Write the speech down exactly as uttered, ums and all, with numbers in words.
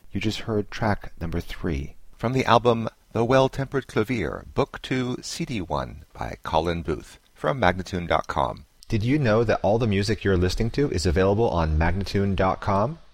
You just heard track number three from the album The Well-Tempered Clavier, Book two, C D one by Colin Booth from Magnatune dot com. Did you know that all the music you're listening to is available on Magnatune dot com?